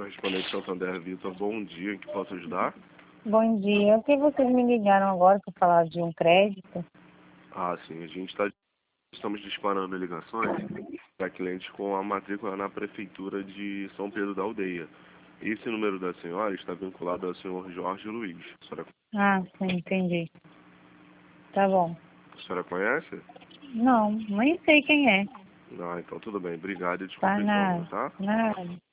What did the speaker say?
Correspondente Santander, Vitor, bom dia, em que posso ajudar? Bom dia. O que vocês me ligaram agora para falar de um crédito? Ah, sim, estamos disparando ligações para clientes com a matrícula na Prefeitura de São Pedro da Aldeia. Esse número da senhora está vinculado ao senhor Jorge Luiz. Ah, sim, entendi. Tá bom. A senhora conhece? Não, nem sei quem é. Ah, então tudo bem, obrigado e Tá desculpe a demora, nada, tá? nada.